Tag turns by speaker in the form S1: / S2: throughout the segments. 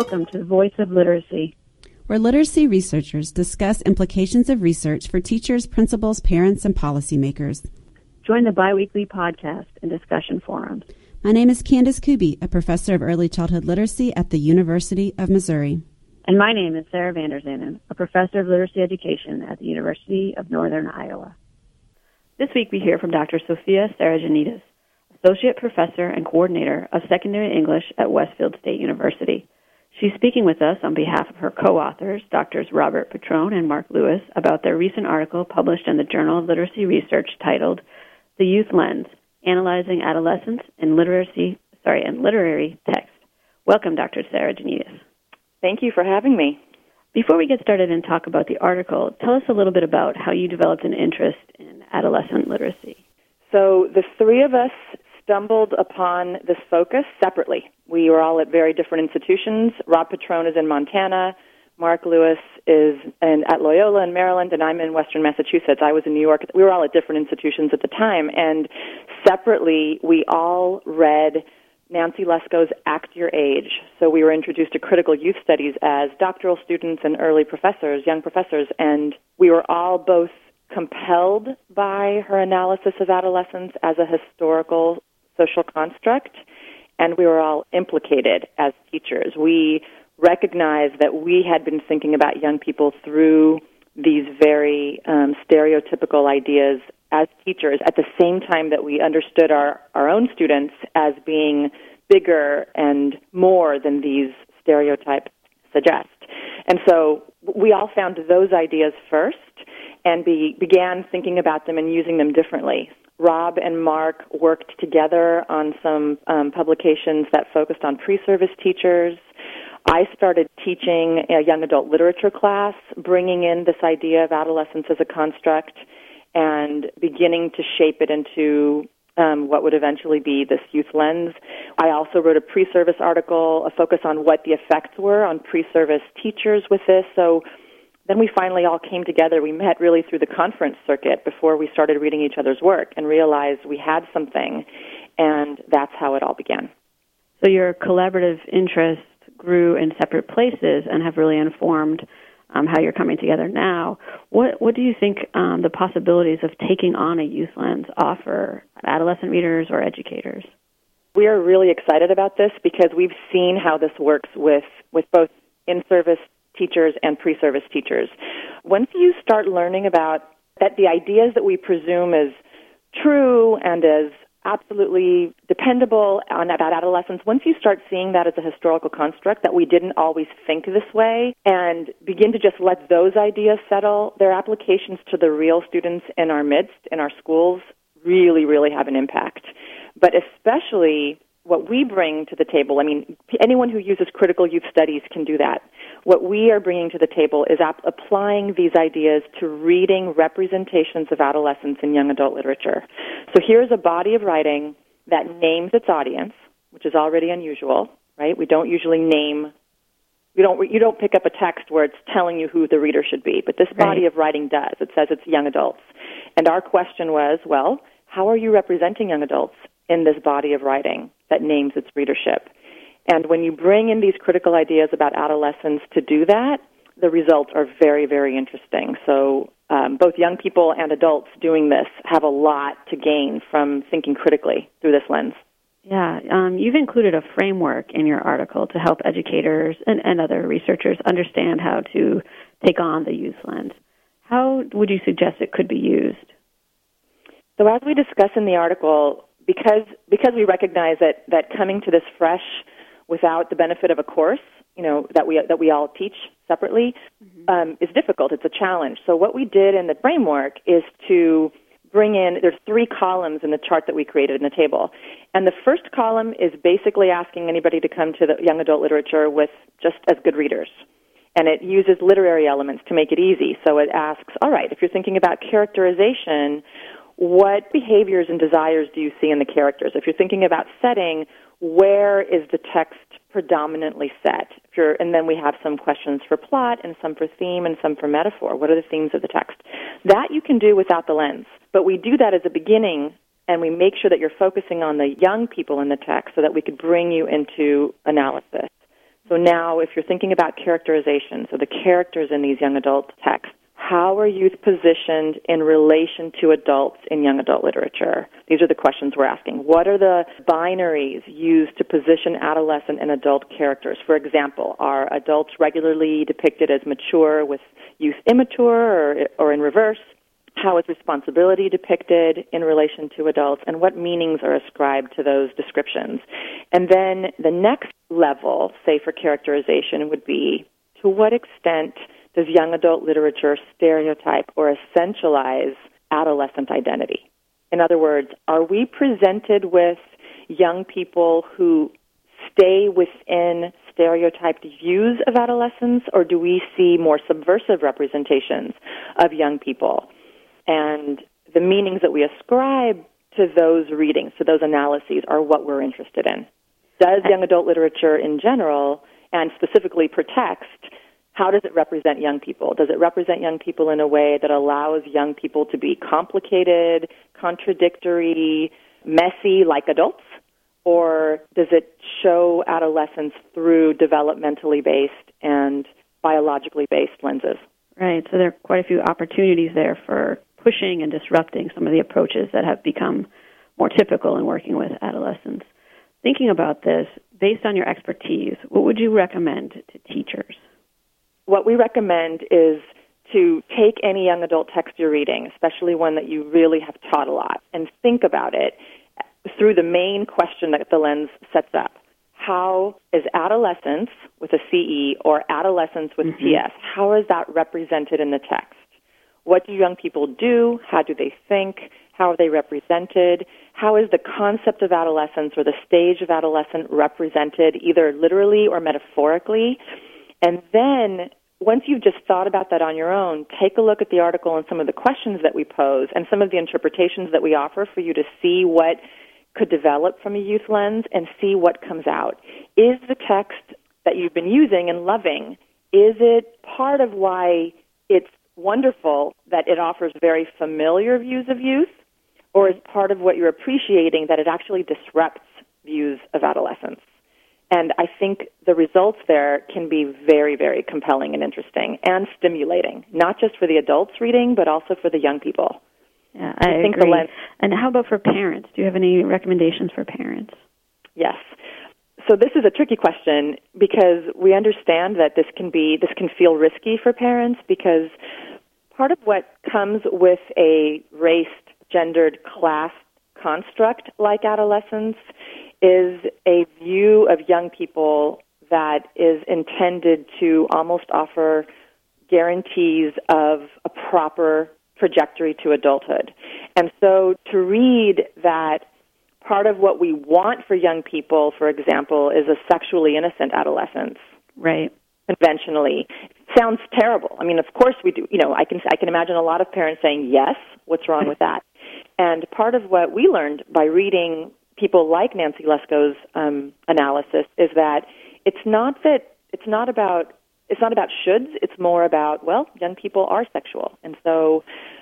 S1: Welcome to the Voice of Literacy,
S2: where literacy researchers discuss implications of research for teachers, principals, parents, and policymakers.
S1: Join the biweekly podcast and discussion forums.
S2: My name is Candace Kuby, a professor of early childhood literacy at the University of Missouri.
S1: And my name is Sarah Vanderzanen, a professor of literacy education at the University of Northern Iowa. This week we hear from Dr. Sophia Saragianidis, Associate Professor and Coordinator of Secondary English at Westfield State University. She's speaking with us on behalf of her co-authors, Drs. Robert Petrone and Mark Lewis, about their recent article published in the Journal of Literacy Research titled The Youth Lens, Analyzing Adolescence in Literary Text. Welcome, Dr. Saragianidis.
S3: Thank you for having me.
S1: Before we get started and talk about the article, tell us a little bit about how you developed an interest in adolescent literacy.
S3: So the three of us stumbled upon this focus separately. We were all at very different institutions. Rob Petrone is in Montana. Mark Lewis is at Loyola in Maryland, and I'm in Western Massachusetts. I was in New York. We were all at different institutions at the time, and separately, we all read Nancy Lesko's Act Your Age. So we were introduced to critical youth studies as doctoral students and early professors, young professors, and we were all both compelled by her analysis of adolescence as a historical social construct, and we were all implicated as teachers. We recognized that we had been thinking about young people through these very stereotypical ideas as teachers at the same time that we understood our own students as being bigger and more than these stereotypes suggest. And so we all found those ideas first and began thinking about them and using them differently. Rob and Mark worked together on some publications that focused on pre-service teachers. I started teaching a young adult literature class, bringing in this idea of adolescence as a construct and beginning to shape it into what would eventually be this youth lens. I also wrote a pre-service article, a focus on what the effects were on pre-service teachers with this. So then we finally all came together. We met really through the conference circuit before we started reading each other's work and realized we had something, and that's how it all began.
S1: So your collaborative interests grew in separate places and have really informed how you're coming together now. What do you think the possibilities of taking on a youth lens offer adolescent readers or educators?
S3: We are really excited about this because we've seen how this works with both in-service teachers and pre-service teachers. Once you start learning about that the ideas that we presume as true and as absolutely dependable about adolescence, once you start seeing that as a historical construct, that we didn't always think this way, and begin to just let those ideas settle, their applications to the real students in our midst, in our schools, really, really have an impact. But especially what we bring to the table, I mean, anyone who uses critical youth studies can do that. What we are bringing to the table is applying these ideas to reading representations of adolescence in young adult literature. So here's a body of writing that names its audience, which is already unusual, right? We don't usually name, you don't pick up a text where it's telling you who the reader should be, but this body of writing does. It says it's young adults. And our question was, well, how are you representing young adults in this body of writing that names its readership? And when you bring in these critical ideas about adolescence to do that, the results are very, very interesting. So both young people and adults doing this have a lot to gain from thinking critically through this lens.
S1: Yeah, you've included a framework in your article to help educators and other researchers understand how to take on the youth lens. How would you suggest it could be used?
S3: So as we discuss in the article, because we recognize that coming to this fresh without the benefit of a course, that we all teach separately, is difficult. It's a challenge. So what we did in the framework is to bring in, there's 3 columns in the chart that we created in the table. And the first column is basically asking anybody to come to the young adult literature with just as good readers. And it uses literary elements to make it easy. So it asks, all right, if you're thinking about characterization, what behaviors and desires do you see in the characters? If you're thinking about setting, where is the text predominantly set? And then we have some questions for plot and some for theme and some for metaphor. What are the themes of the text? That you can do without the lens. But we do that as a beginning, and we make sure that you're focusing on the young people in the text so that we could bring you into analysis. So now, if you're thinking about characterization, so the characters in these young adult texts, how are youth positioned in relation to adults in young adult literature? These are the questions we're asking. What are the binaries used to position adolescent and adult characters? For example, are adults regularly depicted as mature with youth immature, or in reverse? How is responsibility depicted in relation to adults, and what meanings are ascribed to those descriptions? And then the next level, say for characterization, would be to what extent does young adult literature stereotype or essentialize adolescent identity? In other words, are we presented with young people who stay within stereotyped views of adolescence, or do we see more subversive representations of young people? And the meanings that we ascribe to those readings, to those analyses, are what we're interested in. Does young adult literature in general, and specifically per text, how does it represent young people? Does it represent young people in a way that allows young people to be complicated, contradictory, messy like adults? Or does it show adolescence through developmentally based and biologically based lenses?
S1: Right, so there are quite a few opportunities there for pushing and disrupting some of the approaches that have become more typical in working with adolescents. Thinking about this, based on your expertise, what would you recommend to teachers?
S3: What we recommend is to take any young adult text you're reading, especially one that you really have taught a lot, and think about it through the main question that the lens sets up. How is adolescence with a CE or adolescence with TS, how is that represented in the text? What do young people do? How do they think? How are they represented? How is the concept of adolescence or the stage of adolescence represented either literally or metaphorically? And then, once you've just thought about that on your own, take a look at the article and some of the questions that we pose and some of the interpretations that we offer for you to see what could develop from a youth lens and see what comes out. Is the text that you've been using and loving, is it part of why it's wonderful that it offers very familiar views of youth, or is part of what you're appreciating that it actually disrupts views of adolescence? And I think the results there can be very, very compelling and interesting and stimulating, not just for the adults reading, but also for the young people.
S1: Yeah, I agree. And how about for parents? Do you have any recommendations for parents?
S3: Yes. So this is a tricky question because we understand that this can feel risky for parents, because part of what comes with a raced, gendered class construct like adolescence is a view of young people that is intended to almost offer guarantees of a proper trajectory to adulthood. And so to read that part of what we want for young people, for example, is a sexually innocent adolescence.
S1: Right.
S3: Conventionally. Sounds terrible. I mean, of course we do. You know, I can imagine a lot of parents saying, yes, what's wrong with that? And part of what we learned by reading people like Nancy Lesko's analysis is that it's not about shoulds. It's more about, well, young people are sexual. And so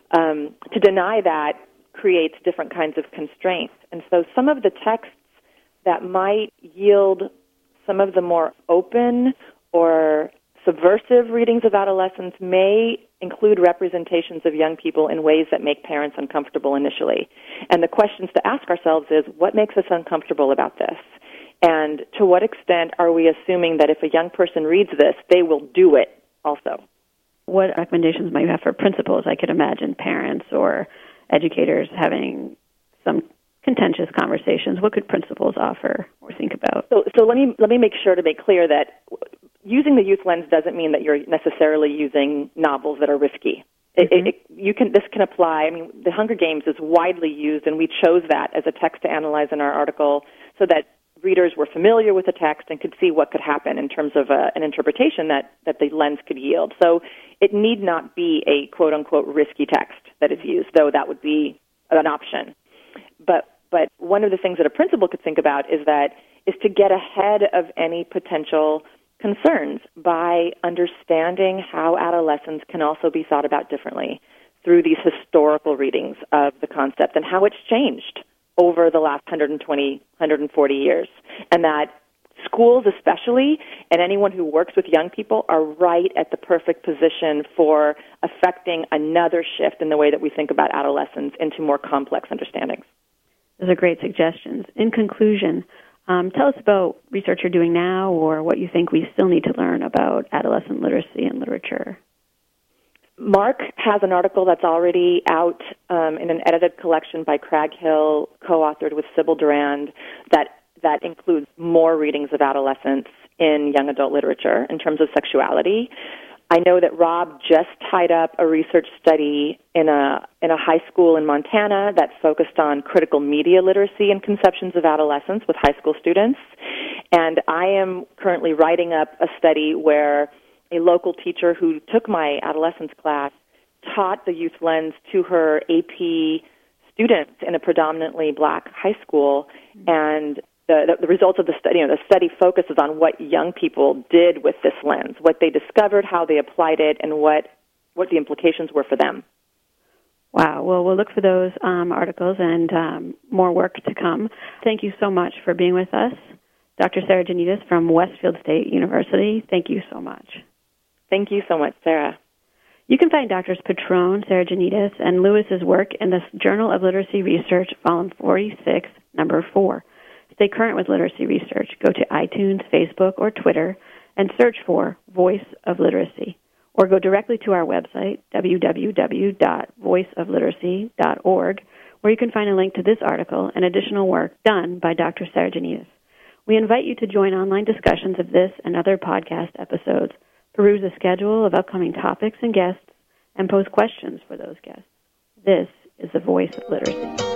S3: to deny that creates different kinds of constraints. And so some of the texts that might yield some of the more open or subversive readings of adolescence may include representations of young people in ways that make parents uncomfortable initially. And the questions to ask ourselves is, what makes us uncomfortable about this? And to what extent are we assuming that if a young person reads this, they will do it also?
S1: What recommendations might you have for principals? I could imagine parents or educators having some contentious conversations. What could principals offer or think about?
S3: So let me make sure to make clear that using the youth lens doesn't mean that you're necessarily using novels that are risky. This can apply. I mean, The Hunger Games is widely used, and we chose that as a text to analyze in our article so that readers were familiar with the text and could see what could happen in terms of an interpretation that the lens could yield. So it need not be a quote-unquote risky text that is used, though that would be an option. But one of the things that a principal could think about is to get ahead of any potential concerns by understanding how adolescence can also be thought about differently through these historical readings of the concept and how it's changed over the last 120, 140 years. And that schools especially, and anyone who works with young people are right at the perfect position for affecting another shift in the way that we think about adolescence into more complex understandings.
S1: Those are great suggestions. In conclusion, tell us about research you're doing now or what you think we still need to learn about adolescent literacy and literature.
S3: Mark has an article that's already out in an edited collection by Crag Hill, co-authored with Sybil Durand, that includes more readings of adolescence in young adult literature in terms of sexuality. I know that Rob just tied up a research study in a high school in Montana that focused on critical media literacy and conceptions of adolescence with high school students. And I am currently writing up a study where a local teacher who took my adolescence class taught the youth lens to her AP students in a predominantly black high school, and the results of the study, the study focuses on what young people did with this lens, what they discovered, how they applied it, and what the implications were for them.
S1: Wow. Well, we'll look for those articles and more work to come. Thank you so much for being with us. Dr. Sarah Janitas from Westfield State University, thank you so much.
S3: Thank you so much, Sarah.
S1: You can find Drs. Petrone, Sarah Janitas, and Lewis's work in the Journal of Literacy Research, Volume 46, Number 4. Stay current with literacy research. Go to iTunes, Facebook, or Twitter and search for Voice of Literacy, or go directly to our website, www.voiceofliteracy.org, where you can find a link to this article and additional work done by Dr. Sarah Janitas. We invite you to join online discussions of this and other podcast episodes, peruse a schedule of upcoming topics and guests, and pose questions for those guests. This is the Voice of Literacy.